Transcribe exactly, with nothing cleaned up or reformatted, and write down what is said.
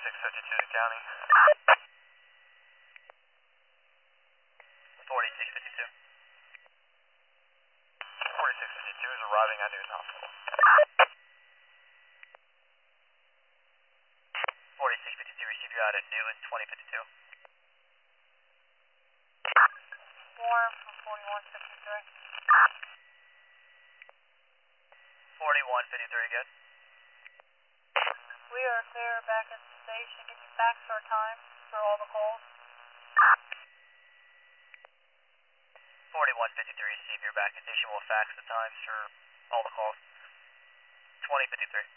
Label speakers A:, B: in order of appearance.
A: forty-six fifty-two to county. forty-six fifty-two. forty-six fifty-two is arriving at Newton Hospital. forty-six fifty-two, receive you out at Newton, twenty fifty-two.
B: Warm for forty-one fifty-three.
A: forty-one fifty-three, good.
B: We are clear back at the station. Can you fax our time for all the calls?
A: forty-one fifty-three, receive your back at station. We'll fax the times for all the calls. twenty fifty-three.